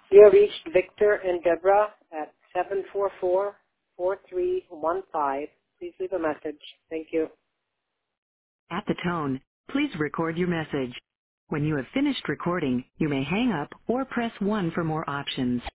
You have reached Victor and Deborah at 744-4315. Please leave a message. Thank you. At the tone, please record your message. When you have finished recording, you may hang up or press 1 for more options.